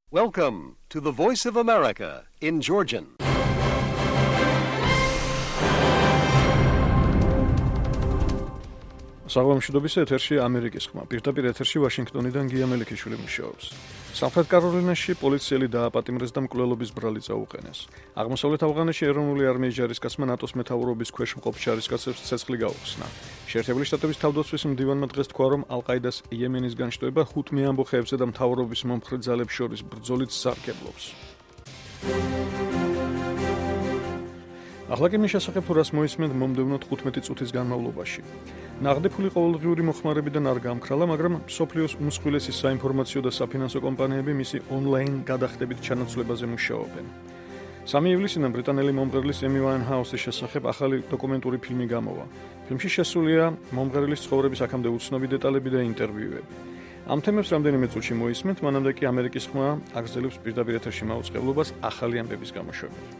Welcome to the Voice of America in Georgian. საღამოშიდობის ეთერში ამერიკის ხმა. პირდაპირ ეთერში ვაშინგტონიდან გია მელიქიშვილი მუშაობს. სამხრეთ კაროლინაში პოლიციელი დააპატიმრეს და მკვლელობის ბრალი წაუყენეს. აღმოსავლეთ ავღანეთში ეროვნული არმიის ჯარისკაცმა ნატოს მეთაურობის ქვეშ მყოფ ჯარისკაცებს ცეცხლი გაუხსნა. შეერთებული შტატების თავდაცვის მდივანმა დღეს თქვა, რომ ალ-ყაიდას იემენის განშტოება 5 ამბოხეებზე და მთავრობის მომხრე ძალებს შორის ბრძოლით სარგებლობს. ახლა კი მის შესახებ თუ რას მოისმენთ მომდევნო 15 წუთის განმავლობაში. ნაღდი ფული ყოველდღიური მოხმარებიდან არ გამქრალა, მაგრამ მსოფლიოს უმსხვილესი საინფორმაციო და საფინანსო კომპანიები მისი ონლაინ გადახდებით ჩანაცვლებაზე მუშაობენ. 3 ივლისიდან ბრიტანელი მომღერლის ემი ვაინჰაუსის შესახებ ახალი დოკუმენტური ფილმი გამოვა. ფილმში შესულია მომღერლის ცხოვრების აქამდე უცნობი დეტალები და ინტერვიუები. ამ თემებს რამდენიმე წუთში მოისმენთ, მანამდე კი ამერიკის ხმა აგრძელებს პირდაპირ ეთერში მაუწყებლობას ახალი ამბების გამოშვებით.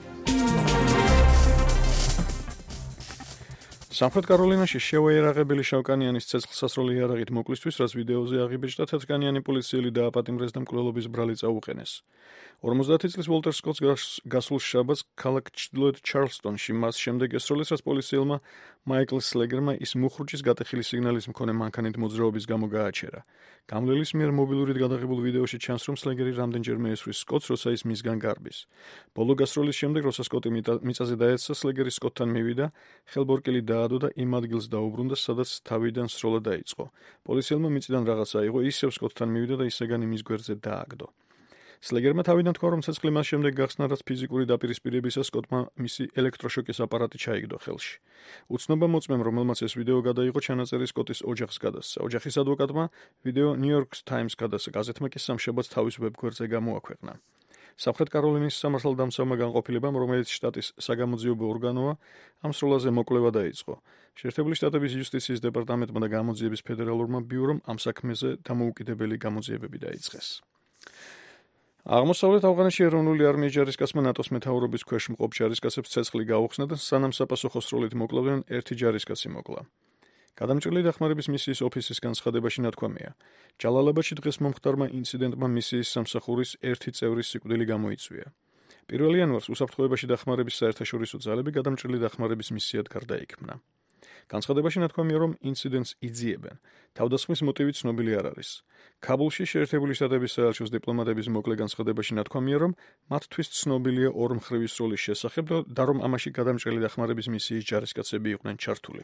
სამხრეთ კაროლინაში შეუერაღებელი შავკანიანის ცეცხლსასროლი იარაღით მოკლისთვის, რაც ვიდეოზე აღიბეჭდა, თეთრკანიანი პოლიციელი დააპატიმრეს და მკვლელობის ბრალი წაუყენეს. 50 წლის ვოლტერ სკოტს გასულ შაბათს ქალაქ ჩრდილოეთ ჩარლსტონში მას შემდეგ ესროლეს, რაც პოლიციელმა მაიკლ სლეგერმა ის მუხრუჭის გატეხილი სიგნალის მქონე მანქანით მოძრაობის გამო გააჩერა. გამლელის მიერ მობილურით გადაღებულ ვიდეოში ჩანს, რომ სლეგერი რამდენჯერმე ესვრის სკოტს, როცა ის მისგან გარბის. ბოლო გასროლის შემდეგ, როცა სკოტი მიწაზე დაეცა, სლეგერი სკოტთან მივიდა, ხელბორკელი დაადო და იმ ადგილს დაუბრუნდა, სადაც თავიდან სროლა დაიწყო. პოლიციელმა მიწიდან რაღაცა აიღო, ისევ სკოტთან მივიდა და ისეგანი მის გვერდზე დააგდო. სლეგერმა თავიდან თქვა, რომ ცეცხლი მას შემდეგ გახსნა, რაც ფიზიკური დაპირისპირებისას სკოტმა მისი ელექტროშოკის აპარატი ჩაიგდო ხელში. უცნობა მოწმემ, რომელმაც ეს ვიდეო გადაიღო, ჩანაწერი სკოტის ოჯახს გადასცა. ოჯახის ადვოკატმა ვიდეო New York Times გადასცა, გაზეთმა კი სამშაბათს თავის ვებგვერდზე გამოაქვეყნა. სამხრეთ კაროლინის სამართალდამცავმა განყოფილებამ, რომელიც შტატის საგამოძიებო ორგანოა, ამ სროლაზე მოკვლევა დაიწყო. შეერთებული შტატების იუსტიციის დეპარტამენტმა და გამოძიების ფედერალურმა ბიურომ ამ საქმეზე დამოუკიდებელი გამოძიებები დაიწყეს. აღმოსავლეთ ავღანეთში ეროვნული არმიის ჯარისკაცმა ნატოს მეთაურობის ქვეშ მყოფ ჯარისკაცებს ცეცხლი გაუხსნა და სანამ საპასუხო სროლით მოკლავდნენ, ერთი ჯარისკაცი მოკლა. გადამჭრელი დახმარების მისიის ოფისის განცხადებაში ნათქვამია, ჯალალაბადში დღეს მომხდარმა ინციდენტმა მისიის სამსახურის ერთი წევრის სიკვდილი გამოიწვია. 1 იანვარს უსაფრთხოებაში დახმარების საერთაშორისო ძალები გადამჭრელი დახმარების მისიად გარდაიქმნა. განცხადებაში ნათქვამია, რომ ინციდენტს იძიებენ. თავდასხმის მოტივი ცნობილი არ არის. ქაბულში შეერთებული შტატების საელჩოს დიპლომატების მოკლე განცხადებაში ნათქვამია, რომ მათთვის ცნობილია ორმხრივი სროლის შესახებ და რომ ამაში გადამჭრელი დახმარების მისიის ჯარისკაცები იყვნენ ჩართული.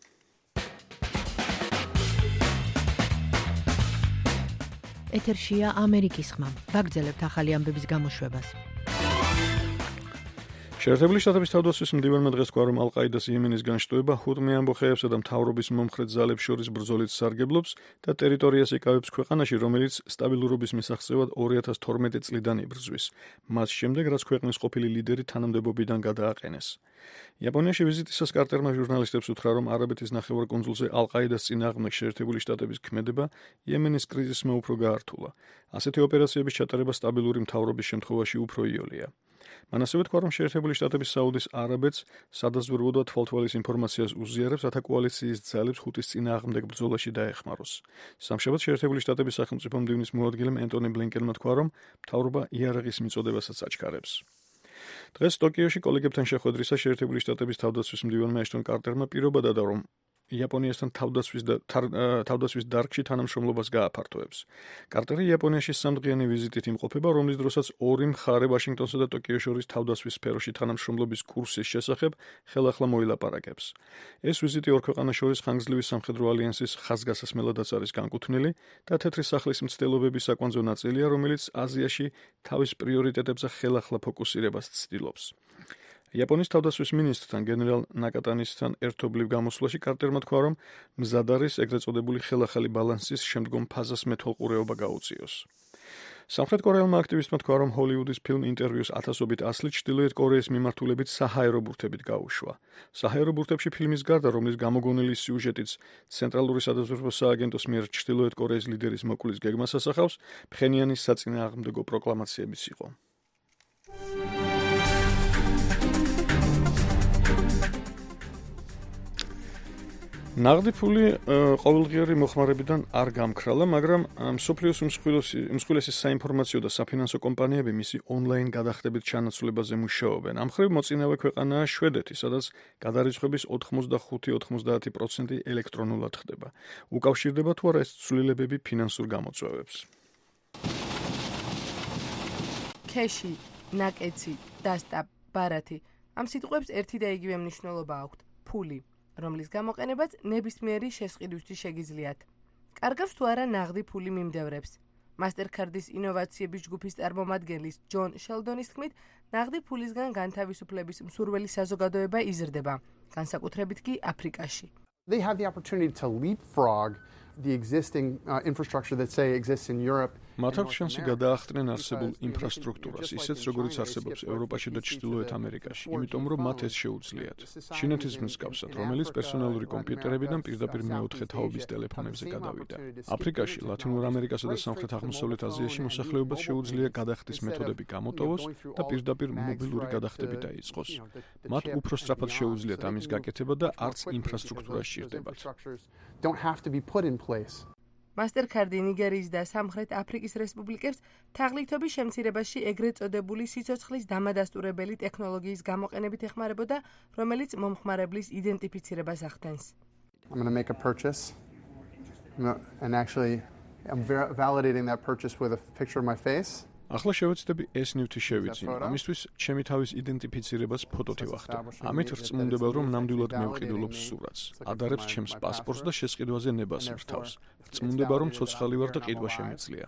ეთერშია ამერიკის ხმა. ვაგრძელებთ ახალი ამბების გამოშვებას. შეერთებული შტატების თავდაცვის მდივანმა დღეს თქვა, რომ ალ-ყაიდას იემენის განშტოება 5 ამბოხეებსა და მთავრობის მომხრე ძალებს შორის ბრძოლით სარგებლობს და ტერიტორიას იკავებს ქვეყანაში, რომელიც სტაბილურობის მისაღწევად 2012 წლიდან იბრძვის. მას შემდეგ, რაც ქვეყნის ყოფილი ლიდერი თანამდებობიდან გადააყენეს. იაპონიაში ვიზიტისას კარტერმა ჟურნალისტებს უთხრა, რომ არაბეთის ნახევარკუნძულზე ალ-ყაიდას წინააღმდეგ შეერთებული შტატების ქმედება იემენის კრიზისმა უფრო გაართულა. ასეთი ოპერაციების ჩატარება სტაბილური მთავრობის შემთხვევაში უფრო იოლია. მან ასევე თქვა, რომ შეერთებული შტატების საუდის არაბეთს სადაზვერვო და თვალთვალის ინფორმაციას უზიარებს, რათა კოალიციის ძალებს ჰუტის წინააღმდეგ ბრძოლაში დაეხმაროს. სამშაბათს შეერთებული შტატების სახელმწიფო მდივნის მოადგილემ ენტონი ბლინკენმა თქვა, რომ მთავრობა იარაღის მიწოდებასაც აჩქარებს. დღეს ტოკიოში კოლეგებთან შეხვედრისას შეერთებული შტატების თავდაცვის მდივანმა ეშტონ კარტერმა პირობა დადა, რომ იაპონიასთან თავდაცვის დარგში თანამშრომლობას გააფართოებს. კარტერი იაპონიაში 3 დღიანი ვიზიტით იმყოფება, რომლის დროსაც ორი მხარე ვაშინგტონსა და ტოკიოს შორის თავდაცვის სფეროში თანამშრომლობის კურსის შესახებ ხელახლა მოილაპარაკებს. ეს ვიზიტი ორ ქვეყანას შორის ხანგრძლივი სამხედრო ალიანსის ხაზგასასმელადაც არის განკუთვნილი და თეთრი სახლის მცდელობების საკვანძო ნაწილია, რომელიც აზიაში თავის პრიორიტეტებზე ხელახლა ფოკუსირებას ცდილობს. იაპონიის თავდაცვის მინისტრთან გენერალ ნაკატანისთან ერთობლივ გამოსვლაში კარტერმა თქვა, რომ მზად არის ეგრეთ წოდებული ხელახალი ბალანსის შემდგომ ფაზას მეთვალყურეობა გაუწიოს. სამხრეთ კორეელმა აქტივისტმა თქვა, რომ ჰოლივუდის ფილმ ინტერვიუს ათასობით ასლი ჩრდილოეთ კორეის მიმართულებით საჰაერო ბურთებით გაუშვა. საჰაერო ბურთებში ფილმის გარდა, რომლის გამოგონილი სიუჟეტიც ცენტრალური სადაზვერვო სააგენტოს მიერ ჩრდილოეთ კორეის ლიდერის მოკვლის გეგმას ასახავს, ფხენიანის საწინააღმდეგო პროკლამაციებიც იყო. ნაღდი ფული ყოველდღიური მოხმარებიდან არ გამქრალა, მაგრამ მსოფლიოს უმსხვილესი საინფორმაციო და საფინანსო კომპანიები მისი ონლაინ გადახდებით ჩანაცვლებაზე მუშაობენ. ამ მხრივ მოწინავე ქვეყანაა შვედეთი, სადაც გადარიცხვების 85-90% ელექტრონულად ხდება. უკავშირდება თუ არა ეს ცვლილებები ფინანსურ გამოწვევებს? ქეში, ნაკეცი, დასტა, ბარათი. ამ სიტყვებს ერთი და იგივე მნიშვნელობა აქვთ. ფული, რომლის გამოყენებაც ნებისმიერი შესყიდვისთვის შეგიძლიათ. კარგავს თუ არა ნაღდი ფული მიმდევრებს. Mastercard-ის ინოვაციების ჯგუფის წარმომადგენლის ჯონ შელდონის თქმით, ნაღდი ფულისგან განთავისუფლების მსურველი საზოგადოება იზრდება, განსაკუთრებით კი აფრიკაში. They have the opportunity to leapfrog the existing infrastructure that say exists in Europe. მათ აქვს შანსი გადაახტნენ არსებულ ინფრასტრუქტურას, ისეც როგორიც არსებობს ევროპაში და ჩრდილოეთ ამერიკაში, იმიტომ რომ მათ ეს შეუძლიათ. ჩინეთის მსგავსად, რომელიც პერსონალური კომპიუტერებიდან პირდაპირ მეოთხე თაობის ტელეფონებზე გადავიდა. აფრიკაში, ლათინურ ამერიკასა და სამხრეთ აღმოსავლეთ აზიაში მოსახლეობას შეუძლია გადახდის მეთოდები გამოტოვოს და პირდაპირ მობილური გადახდები დაიწყოს. მათ უფრო სწრაფად შეუძლიათ ამის გაკეთება და არც ინფრასტრუქტურა სჭირდებათ. Mastercard-ი ნიგერიის და სამხრეთ აფრიკის რესპუბლიკებს თაღლითობის შემცირებაში ეგრეთ წოდებული სიცოცხლის დამადასტურებელი ტექნოლოგიის გამოყენებით ეხმარებოდა, რომელიც მომხმარებლის იდენტიფიცირებას ახდენს. I'm going to make a purchase and actually I'm validating that purchase with a picture of my face. ახლა შევეცდები ეს ნივთი შევიძინო. ამისთვის ჩემი თავის იდენტიფიცირებას ფოტოთი ვახდო. ამით რწმუნდება, რომ ნამდვილად მევყიდულობ სურათს. ადარებს ჩემს პასპორტს და შესყიდვაზე ნებას მრთავს. რწმუნდება, რომ ცოცხალი ვარ და ყიდვა შემიძლია.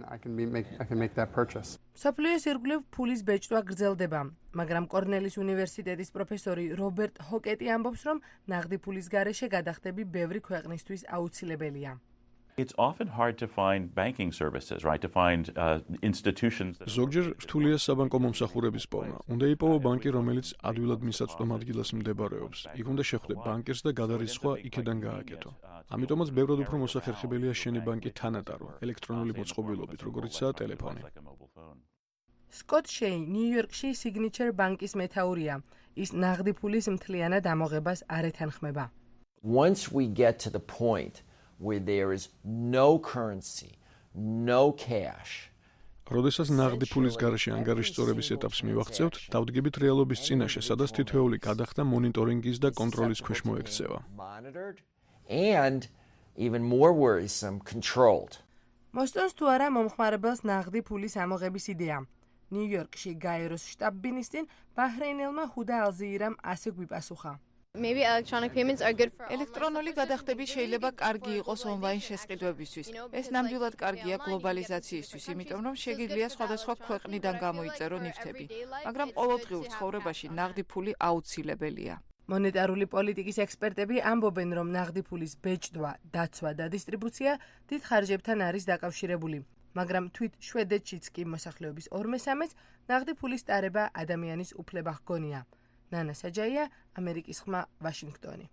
მსოფლიოს ირგვლივ ფულის ბეჭდვა გრძელდება, მაგრამ კორნელის უნივერსიტეტის პროფესორი რობერტ ჰოკეტი ამბობს, რომ ნაღდი ფულის გარეშე გადახდები ბევრი ქვეყნისთვის აუცილებელია. It's often hard to find banking services, right? To find institutions that ზოგჯერ რთულია საბანკო მომსახურების პოვნა. უნდა იპოვო ბანკი, რომელიც ადვილად მისაწვდომ ადგილას მდებარეობს. იქ უნდა შეხვდე ბანკირს და გადარიცხვა იქედან გააკეთო. ამიტომაც ბევრად უფრო მოსახერხებელია შენი ბანკი თანატარო, ელექტრონული მოწყობილობით, როგორიცაა ტელეფონი. სკოტ შეი ნიუ-იორკში Signature ბანკის მეთაურია. ის ნაღდი ფულის მთლიანად ამოღებას არ ეთანხმება. Once we get to the point where there is no currency, no cash. როდესაც ნაღდი ფულის გარეშე ანგარიშწორების ეტაპს მივაღწევთ, დავდგებით რეალობის წინაშე, სადაც თითოეული გადახდა მონიტორინგის და კონტროლის ქვეშ მოექცევა. And even more worrisome, controlled. მოსწონს თუ არა მომხმარებელს ნაღდი ფულის ამოღების იდეა. ნიუ-იორკში გაეროს შტაბ-ბინის წინ ბაჰრეინელმა ჰუდა ალზიირამ ასე გვიპასუხა. ელექტრონული გადახდები შეიძლება კარგი იყოს ონლაინ შესყიდვებისთვის. ეს ნამდვილად კარგია გლობალიზაციისთვის, იმიტომ რომ შეგიძლია სხვადასხვა ქვეყნიდან გამოიწერო ნივთები, მაგრამ ყოველდღიურ ცხოვრებაში ნაღდი ფული აუცილებელია. მონეტარული პოლიტიკის ექსპერტები ამბობენ, რომ ნაღდი ფულის ბეჭდვა, დაცვა და დისტრიბუცია დიდ ხარჯებთან არის დაკავშირებული, მაგრამ თვით შვედეთშიც კი მოსახლეობის 2/3-ს ნაღდი ფულის ტარება ადამიანის უფლება ჰგონია. ნანა საჯაია, ამერიკის ხმა, ვაშინგტონი.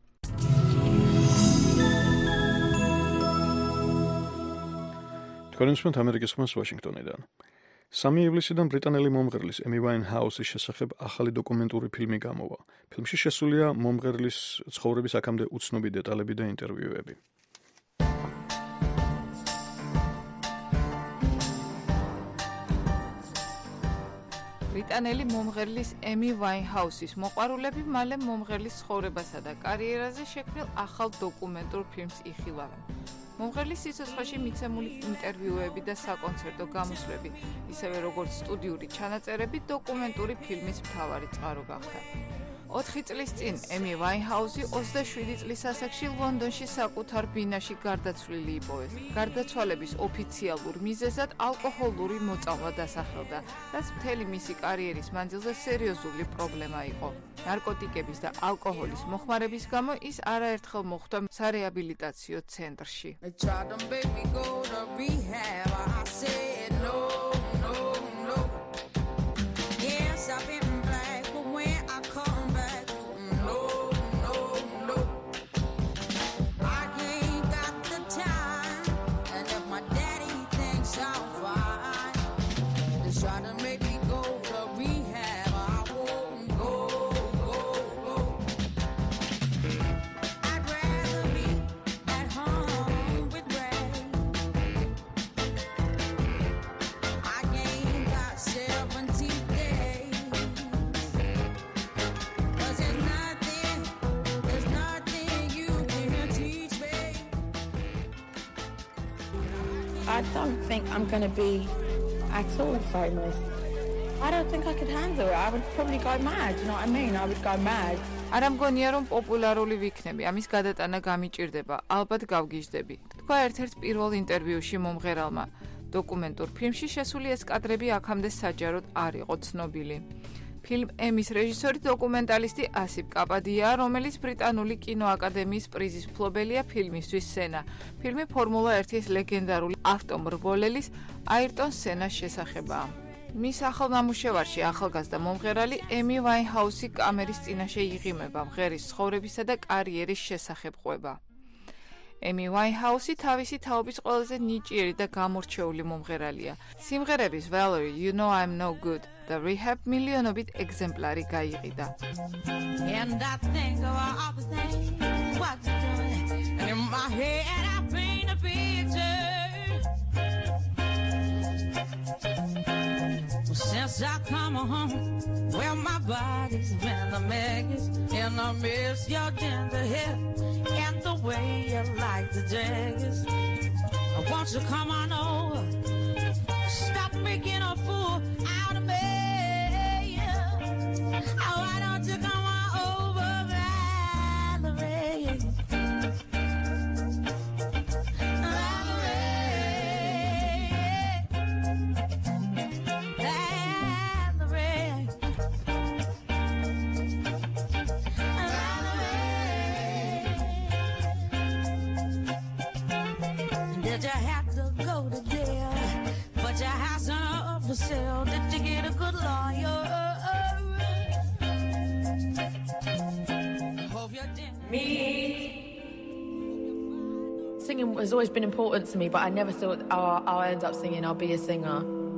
თქვენ უსმენთ ამერიკის ხმას ვაშინგტონიდან. 3 ივლისიდან ბრიტანელი მომღერლის ემი ვაინჰაუსის შესახებ ახალი დოკუმენტური ფილმი გამოვა. ფილმში შესულია მომღერლის ცხოვრების აქამდე უცნობი დეტალები და ინტერვიუები. ბრიტანელი მომღერლის ემი ვაინჰაუსის მოყვარულები მალე მომღერლის ცხოვრებასა და კარიერაზე შექმნილ ახალ დოკუმენტურ ფილმს იხილავენ. მომღერლის სიცოცხლეში მიცემული ინტერვიუები და საკონცერტო გამოსვლები, ისევე როგორც სტუდიური ჩანაწერები დოკუმენტური ფილმის მთავარი წყარო გახდა. 4 წლის წინ ემი ვაინჰაუსი 27 წლის ასაკში ლონდონში საკუთარ ბინაში გარდაცვლილი იპოვეს. გარდაცვალების ოფიციალურ მიზეზად ალკოჰოლური მოწამვლა დასახელდა, რაც მთელი მისი კარიერის მანძილზე სერიოზული პრობლემა იყო. ნარკოტიკების და ალკოჰოლის მოხმარების გამო ის არაერთხელ მოხვდა სარეაბილიტაციო ცენტრში. I don't think I'm going to be at all famous. I don't think I could handle it. I would probably go mad, you know what I mean? I would go mad. არა მგონია რომ პოპულარული ვიქნები, ამის გადატანა გამიჭირდება, ალბათ გავგიჟდები. თქვა ერთ-ერთ პირველ ინტერვიუში მომღერალმა. დოკუმენტურ ფილმში შესული ეს კადრები აქამდე საჯაროდ არ იყო ცნობილი. ფილმ ემის რეჟისორი დოკუმენტალისტი ასიპ კაპადია, რომელიც ბრიტანული კინოაკადემიის პრიზის მფლობელია ფილმისთვის სენა. ფილმი ფორმულა 1-ის ლეგენდარული ავტომრბოლელის აირტონ სენას შესახებაა. მის ახალ ნამუშევარში ახალგაზრდა მომღერალი ემი ვაინჰაუსი კამერის წინაშე იღიმება მღერის ცხოვრებისა და კარიერის შესახებ ყვება. ემი ვაინჰაუსი თავისი თაობის ყველაზე ნიჭიერი და გამორჩეული მომღერალია. სიმღერების Valerie, You Know I'm No Good და Rehab მილიონობით ეგზემპლარი გაიყიდა. And I think of all the things what you're doing. And in my head I paint a picture. Since I come home, well, my body's been a mess, and I miss your tender hair and the way you like the jazz. Won't you come on over? Stop making a fool out of me. Why don't you come on over, Valerie? Did you have to go to jail? But your house up for sale. Did you get a good lawyer? Hope you did. Me. Singing has always been important to me, but I never thought, I'll end up singing, I'll be a singer.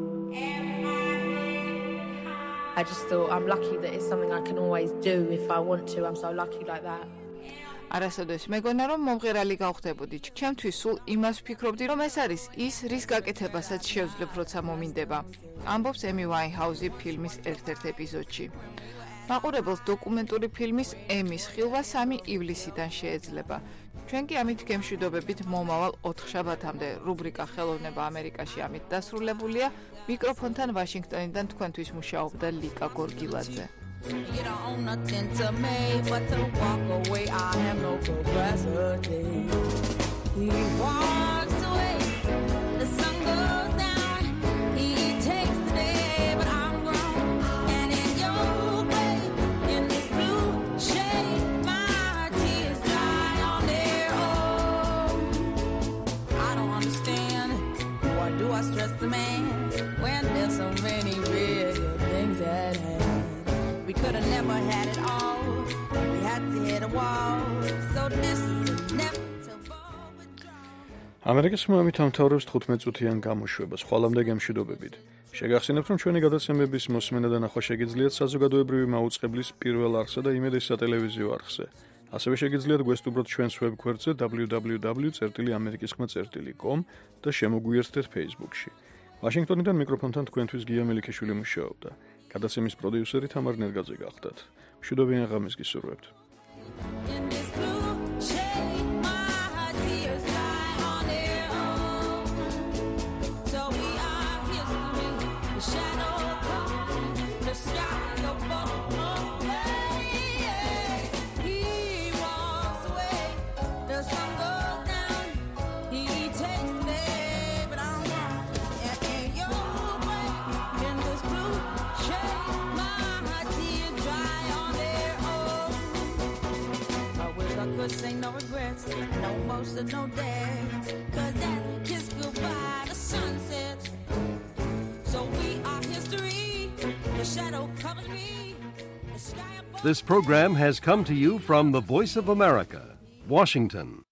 I just thought I'm lucky that it's something I can always do if I want to. I'm so lucky like that. არასოდეს მეგონა რომ მომღერალი გავხდებოდი. ჩემთვის სულ იმას ვფიქრობდი, რომ ეს არის ის, რის გაკეთებასაც შევძლებ, როცა მომინდება. ამბობს ემი ვაინჰაუსი ფილმის ერთ-ერთ ეპიზოდში. მაყურებელს დოკუმენტური ფილმის ემის ხილვა 3 ივლისიდან შეეძლება. ჩვენ კი ამით გემშვიდობებით მომავალ 4 შაბათამდე რუბრიკა ხელოვნება ამერიკაში ამით დასრულებულია. მიკროფონთან ვაშინგტონიდან თქვენთვის მუშაობდა ლიკა გორგილაძე. You don't own nothing to me but to walk away. I have no capacity. He walks away, the sun goes down. He takes the day, but I'm grown. And in your grave, in this blue shade, my tears dry on their own. I don't understand. Why do I stress the man when there's so many real things at hand? We could have never had it all. We had to hit a wall. So this is inevitable. ამერიკის მომით ამთავრებს 15 წუთიან გამოშვებას. ხვალამდე გემშვიდობებით. შეგახსენებთ, რომ ჩვენი გადაცემების მოსმენა და ნახვა შეგიძლიათ საზოგადოებრივი მაუწყებლის პირველ არხსა და იმედის სატელევიზიო არხზე. ასევე შეგიძლიათ გვესტუბროთ ჩვენს ვებ გვერდზე www.amerikiskhma.com და შემოგვიერთდეთ Facebook-ში. ვაშინგტონიდან მიკროფონთან თქვენთვის გია მელიქიშვილი მუშაობდა. გადაცემის პროდიუსერი თამარ ნერგაძე გახდათ. მშვიდობიან ღამეს გისურვებთ. Say no regrets, no most of no days. Cause as we kiss goodbye, the sun sets. So we are history. The shadow covers me. The sky above. This program has come to you from the Voice of America, Washington.